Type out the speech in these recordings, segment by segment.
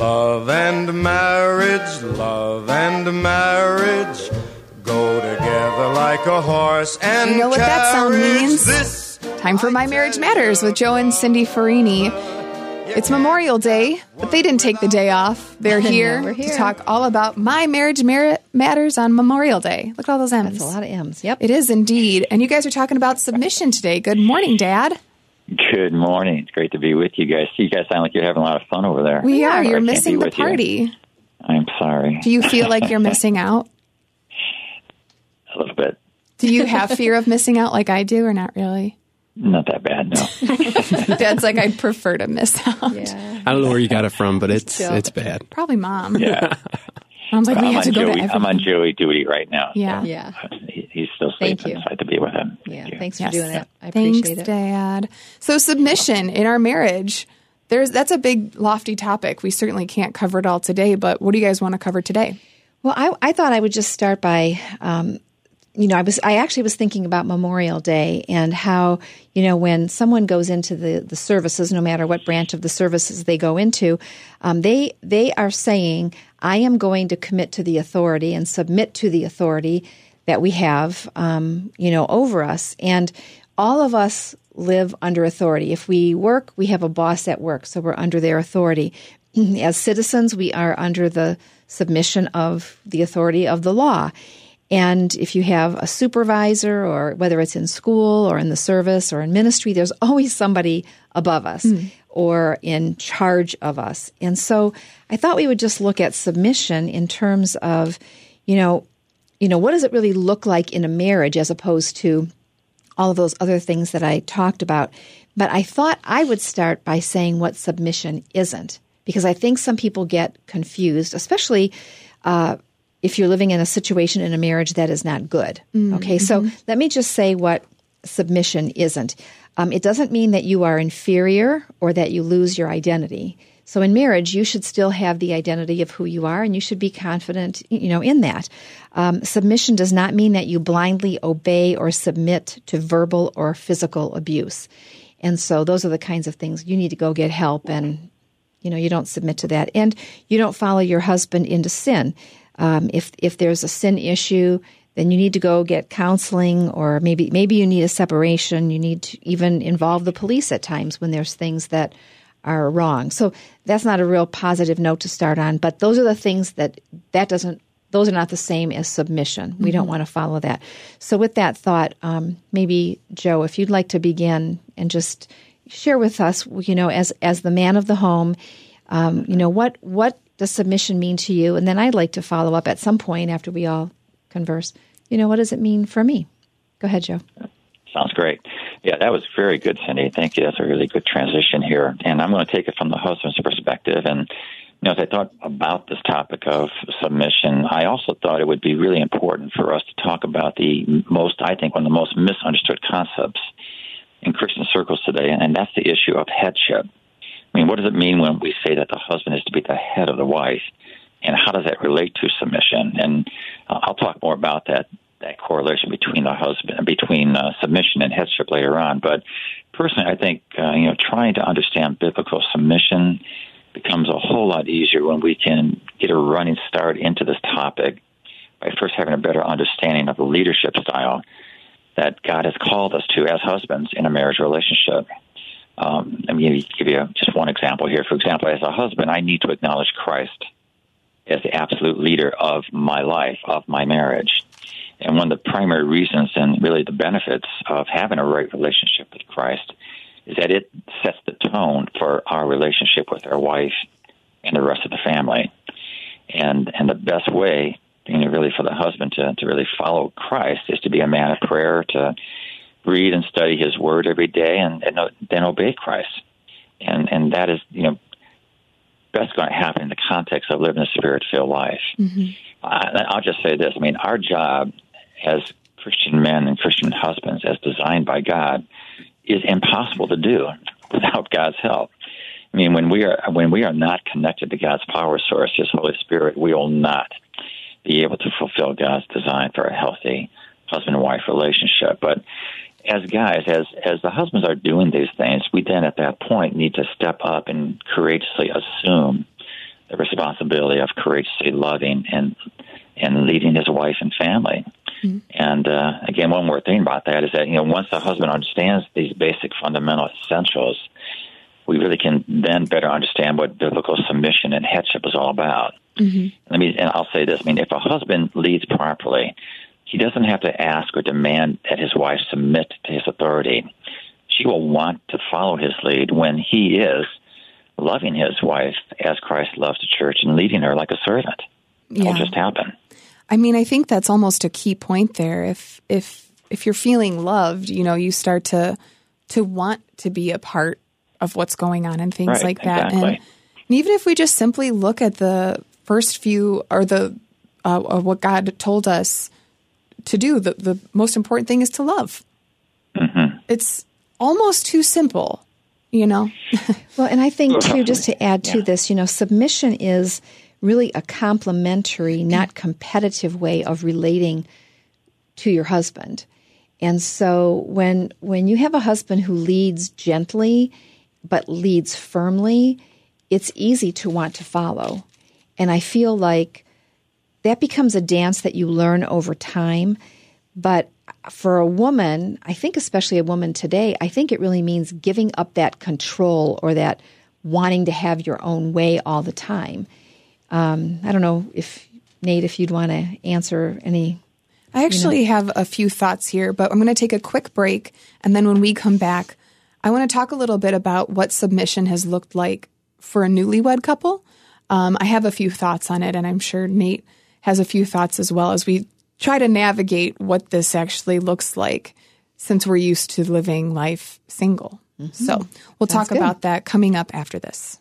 Love and marriage go together like a horse and You know what that sound means? This Time for My Marriage Matters with Joe and Cindy Farini. It's Memorial Day, but they didn't take the day off. They're here, We're here to talk all about My Marriage Matters on Memorial Day. Look at all those M's. That's a lot of M's. Yep. It is indeed. And you guys are talking about submission today. Good morning, Dad. Good morning. It's great to be with you guys. You guys sound like you're having a lot of fun over there. We are. Sorry You're I can't missing be the with you. party. I'm sorry. Do you feel like you're missing out? A little bit. Do you have fear of missing out like I do or not really? Not that bad, no. Dad's like, I'd prefer to miss out. Yeah. I don't know where you got it from, but it's bad. Probably Mom. Yeah. Mom's like, we have to go to everything. I'm on Joey duty right now. Yeah. So Yeah. he's still Thank sleeping, you. so I have to be with him. Yeah. Thank you. Thanks for Yes. doing that. I appreciate Thanks, it. Dad. So submission in our marriage, that's a big, lofty topic. We certainly can't cover it all today, but what do you guys want to cover today? Well, I thought I would just start by, I actually was thinking about Memorial Day and how, when someone goes into the services, no matter what branch of the services they go into, they are saying, I am going to commit to the authority and submit to the authority that we have, over us. And all of us live under authority. If we work, we have a boss at work, so we're under their authority. As citizens, we are under the submission of the authority of the law. And if you have a supervisor, or whether it's in school or in the service or in ministry, there's always somebody above us or in charge of us. And so I thought we would just look at submission in terms of, what does it really look like in a marriage as opposed to all of those other things that I talked about. But I thought I would start by saying what submission isn't, because I think some people get confused, especially if you're living in a situation in a marriage that is not good. Okay, so let me just say what submission isn't. It doesn't mean that you are inferior or that you lose your identity. So in marriage, you should still have the identity of who you are, and you should be confident, in that. Submission does not mean that you blindly obey or submit to verbal or physical abuse. And so those are the kinds of things you need to go get help, and, you don't submit to that. And you don't follow your husband into sin. If there's a sin issue, then you need to go get counseling, or maybe you need a separation. You need to even involve the police at times when there's things that are wrong. So that's not a real positive note to start on, but those are the things those are not the same as submission. We don't want to follow that. So with that thought, maybe Joe, if you'd like to begin and just share with us, as the man of the home, what does submission mean to you? And then I'd like to follow up at some point after we all converse. What does it mean for me? Go ahead, Joe. Sounds great. Yeah, that was very good, Cindy. Thank you. That's a really good transition here. And I'm going to take it from the husband's perspective. And, as I thought about this topic of submission, I also thought it would be really important for us to talk about one of the most misunderstood concepts in Christian circles today, and that's the issue of headship. I mean, what does it mean when we say that the husband is to be the head of the wife, and how does that relate to submission? And I'll talk more about that correlation between submission and headship later on. But personally, I think trying to understand biblical submission becomes a whole lot easier when we can get a running start into this topic by first having a better understanding of the leadership style that God has called us to as husbands in a marriage relationship. Let me give you just one example here. For example, as a husband, I need to acknowledge Christ as the absolute leader of my life, of my marriage. And one of the primary reasons and really the benefits of having a right relationship with Christ is that it sets the tone for our relationship with our wife and the rest of the family. And the best way, really for the husband to really follow Christ is to be a man of prayer, to read and study his word every day, and then obey Christ. And that is, best going to happen in the context of living a spirit-filled life. I'll just say this. I mean, our job as Christian men and Christian husbands, as designed by God, is impossible to do without God's help. I mean, when we are not connected to God's power source, His Holy Spirit, we will not be able to fulfill God's design for a healthy husband-wife relationship. But as guys, as the husbands are doing these things, we then at that point need to step up and courageously assume the responsibility of courageously loving and leading his wife and family. Mm-hmm. And again, one more thing about that is that, once the husband understands these basic fundamental essentials, we really can then better understand what biblical submission and headship is all about. Mm-hmm. And I'll say this, if a husband leads properly, he doesn't have to ask or demand that his wife submit to his authority. She will want to follow his lead when he is loving his wife as Christ loves the church and leading her like a servant. It will just happen. I think that's almost a key point there. If you're feeling loved, you start to want to be a part of what's going on and things like that. Exactly. And even if we just simply look at the first few or what God told us to do, the most important thing is to love. Mm-hmm. It's almost too simple, Well, and I think, too, just to add to this, submission is really a complementary, not competitive way of relating to your husband. And so when you have a husband who leads gently but leads firmly, it's easy to want to follow. And I feel like that becomes a dance that you learn over time. But for a woman, I think especially a woman today, I think it really means giving up that control or that wanting to have your own way all the time. I don't know if, Nate, if you'd want to answer any. I actually have a few thoughts here, but I'm going to take a quick break. And then when we come back, I want to talk a little bit about what submission has looked like for a newlywed couple. I have a few thoughts on it, and I'm sure Nate has a few thoughts as well as we try to navigate what this actually looks like since we're used to living life single. Mm-hmm. So we'll talk about that coming up after this.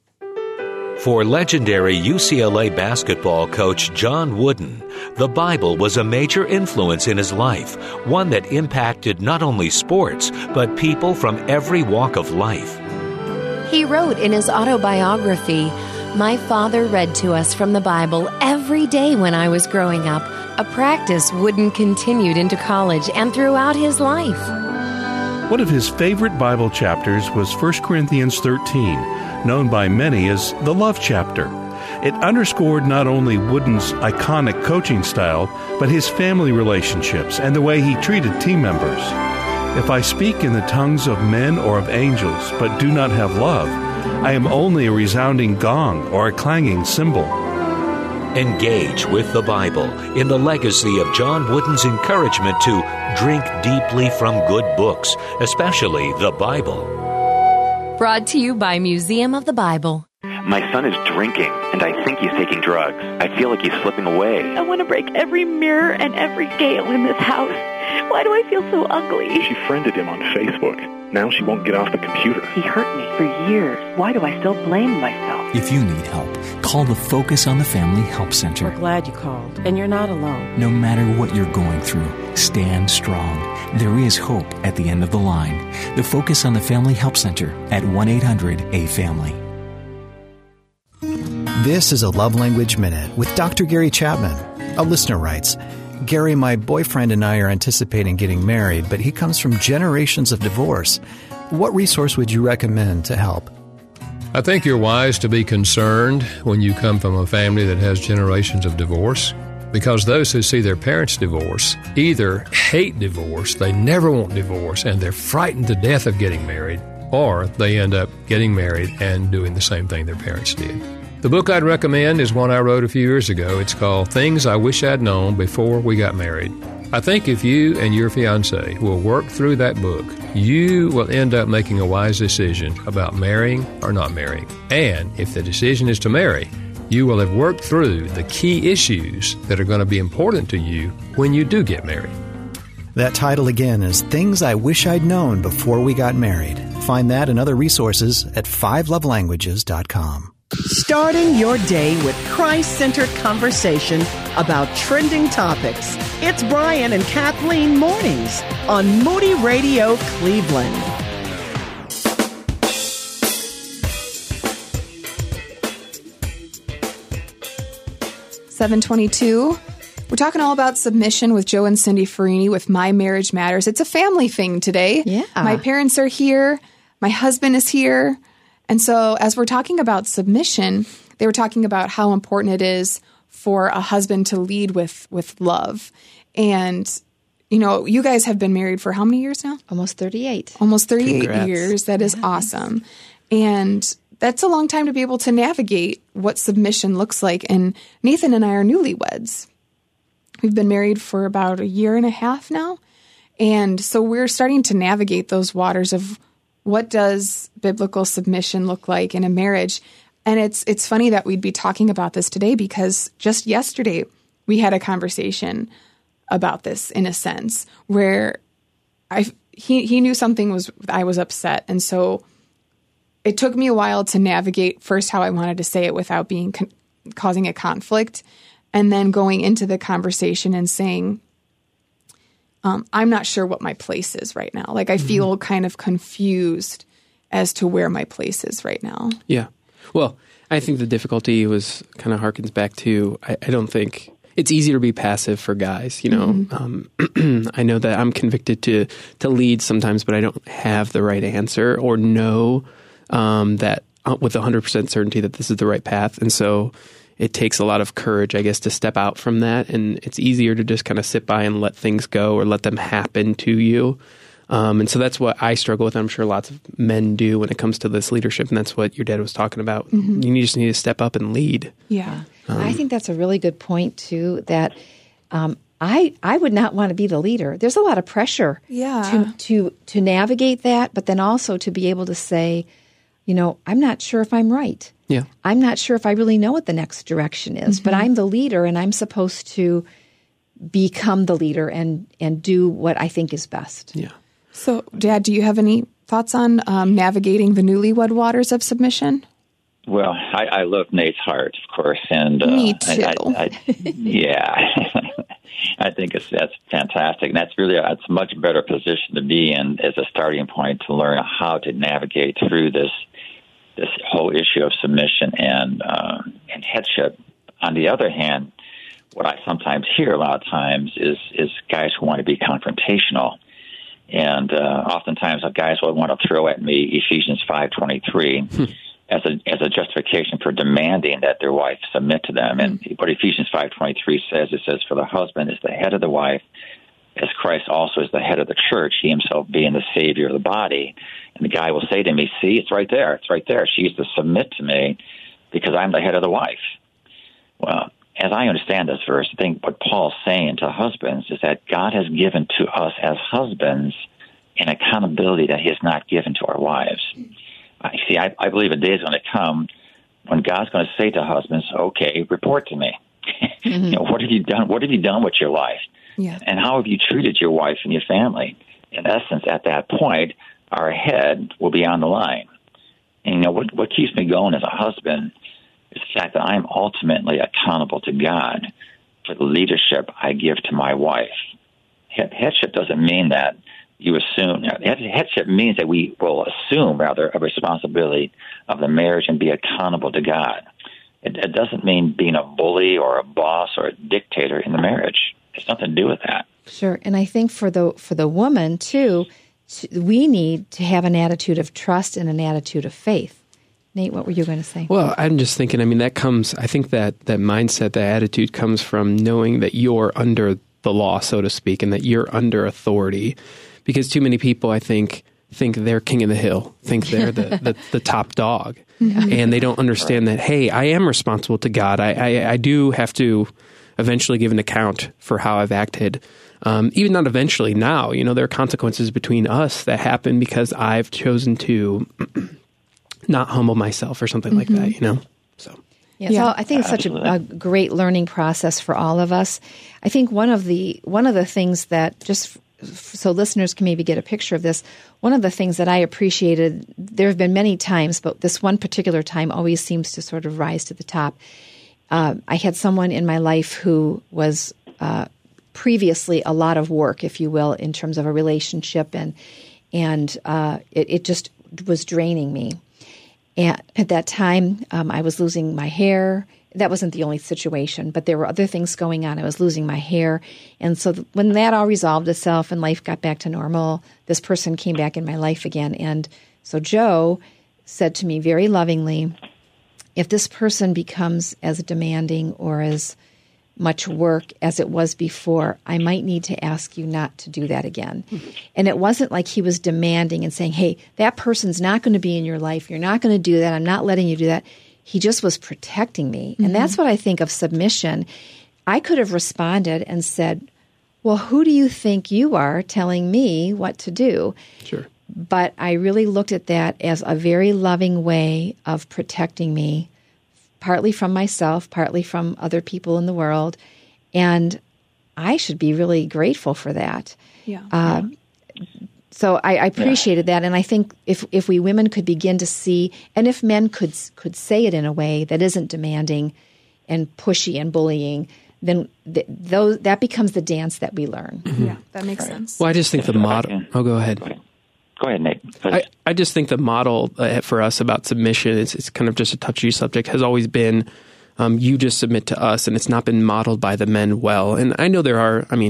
For legendary UCLA basketball coach John Wooden, the Bible was a major influence in his life, one that impacted not only sports, but people from every walk of life. He wrote in his autobiography, "My father read to us from the Bible every day when I was growing up, a practice Wooden continued into college and throughout his life." One of his favorite Bible chapters was 1 Corinthians 13, known by many as the love chapter. It underscored not only Wooden's iconic coaching style, but his family relationships and the way he treated team members. "If I speak in the tongues of men or of angels, but do not have love, I am only a resounding gong or a clanging cymbal." Engage with the Bible in the legacy of John Wooden's encouragement to drink deeply from good books, especially the Bible. Brought to you by Museum of the Bible. My son is drinking, and I think he's taking drugs. I feel like he's slipping away. I want to break every mirror and every scale in this house. Why do I feel so ugly? She friended him on Facebook. Now she won't get off the computer. He hurt me for years. Why do I still blame myself? If you need help, call the Focus on the Family Help Center. We're glad you called, and you're not alone. No matter what you're going through, stand strong. There is hope at the end of the line. The Focus on the Family Help Center at 1-800-A-FAMILY. This is a Love Language Minute with Dr. Gary Chapman. A listener writes, "Gary, my boyfriend and I are anticipating getting married, but he comes from generations of divorce. What resource would you recommend to help?" I think you're wise to be concerned when you come from a family that has generations of divorce, because those who see their parents divorce either hate divorce, they never want divorce, and they're frightened to death of getting married, or they end up getting married and doing the same thing their parents did. The book I'd recommend is one I wrote a few years ago. It's called Things I Wish I'd Known Before We Got Married. I think if you and your fiancé will work through that book, you will end up making a wise decision about marrying or not marrying. And if the decision is to marry, you will have worked through the key issues that are going to be important to you when you do get married. That title again is Things I Wish I'd Known Before We Got Married. Find that and other resources at 5lovelanguages.com. Starting your day with Christ-centered conversation about trending topics. It's Brian and Kathleen Mornings on Moody Radio Cleveland. $7:22. We're talking all about submission with Joe and Cindy Farini with My Marriage Matters. It's a family thing today. Yeah. My parents are here. My husband is here. And so as we're talking about submission, they were talking about how important it is for a husband to lead with love. And, you know, you guys have been married for how many years now? Almost 38. Almost 38 Congrats. years. That is awesome. And that's a long time to be able to navigate what submission looks like. And Nathan and I are newlyweds. We've been married for about a year and a half now. And so we're starting to navigate those waters of what does biblical submission look like in a marriage. And it's funny that we'd be talking about this today because just yesterday we had a conversation about this in a sense where he knew something I was upset. And so it took me a while to navigate first how I wanted to say it without causing a conflict, and then going into the conversation and saying, I'm not sure what my place is right now. Like I feel kind of confused as to where my place is right now. Yeah. Well, I think the difficulty was kind of harkens back to, I don't think it's easier to be passive for guys, you know. I know that I'm convicted to lead sometimes, but I don't have the right answer or know that with 100% certainty that this is the right path. And so it takes a lot of courage, I guess, to step out from that. And it's easier to just kind of sit by and let things go or let them happen to you. And so that's what I struggle with. I'm sure lots of men do when it comes to this leadership. And that's what your dad was talking about. You just need to step up and lead. Yeah. I think that's a really good point, too, that I would not want to be the leader. There's a lot of pressure to navigate that, but then also to be able to say, you know, I'm not sure if I'm right. Yeah. I'm not sure if I really know what the next direction is, but I'm the leader and I'm supposed to become the leader and do what I think is best. Yeah. So, Dad, do you have any thoughts on navigating the newlywed waters of submission? Well, I love Nate's heart, of course, and me too. Yeah, I think that's fantastic, and that's really it's a much better position to be in as a starting point to learn how to navigate through this whole issue of submission and headship. On the other hand, what I sometimes hear a lot of times is guys who want to be confrontational. And oftentimes guys will want to throw at me Ephesians 5:23 as a justification for demanding that their wife submit to them. And what Ephesians 5:23 says, it says, "For the husband is the head of the wife, as Christ also is the head of the church, he himself being the Savior of the body." And the guy will say to me, "See, it's right there. It's right there. She is to submit to me because I'm the head of the wife." Well, as I understand this verse, I think what Paul's saying to husbands is that God has given to us as husbands an accountability that he has not given to our wives. I believe a day is going to come when God's going to say to husbands, "Okay, report to me. You know, what have you done? What have you done with your life? Yeah. And how have you treated your wife and your family?" In essence, at that point, our head will be on the line. And you know what keeps me going as a husband is the fact that I'm ultimately accountable to God for the leadership I give to my wife. Headship doesn't mean that you assume. Headship means that we will assume, rather, a responsibility of the marriage and be accountable to God. It doesn't mean being a bully or a boss or a dictator in the marriage. It's nothing to do with that. Sure, and I think for the woman too, we need to have an attitude of trust and an attitude of faith. Nate, what were you going to say? Well, I'm just thinking, I think that mindset, that attitude comes from knowing that you're under the law, so to speak, and that you're under authority. Because too many people, I think they're king of the hill, think they're the top dog. And they don't understand that, hey, I am responsible to God. I do have to eventually give an account for how I've acted. Even not eventually, now. You know, there are consequences between us that happen because I've chosen to not humble myself or something like that, you know? So I think it's such a great learning process for all of us. I think one of the things that, just so listeners can maybe get a picture of this, one of the things that I appreciated, there have been many times, but this one particular time always seems to sort of rise to the top. I had someone in my life who was previously a lot of work, if you will, in terms of a relationship, and it just was draining me. And at that time, I was losing my hair. That wasn't the only situation, but there were other things going on. I was losing my hair. And so when that all resolved itself and life got back to normal, this person came back in my life again. And so Joe said to me very lovingly, if this person becomes as demanding or as much work as it was before, I might need to ask you not to do that again. And it wasn't like he was demanding and saying, hey, that person's not going to be in your life. You're not going to do that. I'm not letting you do that. He just was protecting me. And that's what I think of submission. I could have responded and said, well, who do you think you are telling me what to do? Sure. But I really looked at that as a very loving way of protecting me, partly from myself, partly from other people in the world. And I should be really grateful for that. Yeah. So I appreciated that. And I think if we women could begin to see, and if men could say it in a way that isn't demanding and pushy and bullying, then that becomes the dance that we learn. Yeah, that makes sense. Well, I just think the model... Oh, go ahead. Go ahead, Nate. I just think the model for us about submission, it's kind of just a touchy subject, has always been you just submit to us, and it's not been modeled by the men well. And I know there are, I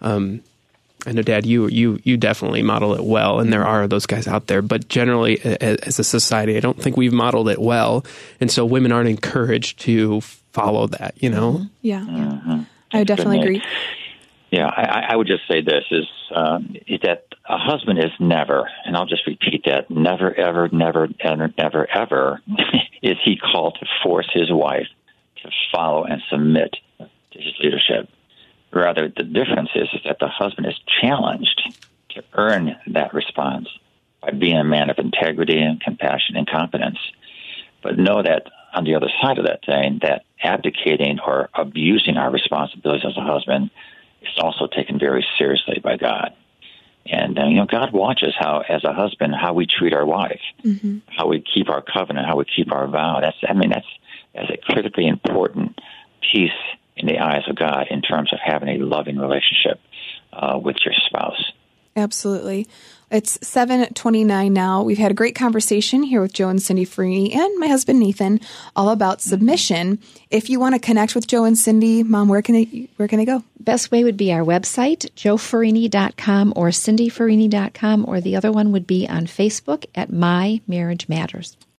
know, Dad, you definitely model it well, and there are those guys out there. But generally, as a society, I don't think we've modeled it well. And so women aren't encouraged to follow that, you know? Yeah. I would definitely agree. Yeah, I would just say this, is that a husband is never, and I'll just repeat that, never, ever, never, ever, never, ever is he called to force his wife to follow and submit to his leadership. Rather, the difference is that the husband is challenged to earn that response by being a man of integrity and compassion and competence. But know that on the other side of that thing, that abdicating or abusing our responsibilities as a husband is also taken very seriously by God. And, God watches how, as a husband, how we treat our wife, how we keep our covenant, how we keep our vow. That's a critically important piece in the eyes of God in terms of having a loving relationship with your spouse. Absolutely. It's 7:29 now. We've had a great conversation here with Joe and Cindy Farini and my husband Nathan all about submission. If you want to connect with Joe and Cindy, Mom, where can they go? Best way would be our website, joefarini.com or cindyfarini.com, or the other one would be on Facebook at My Marriage Matters.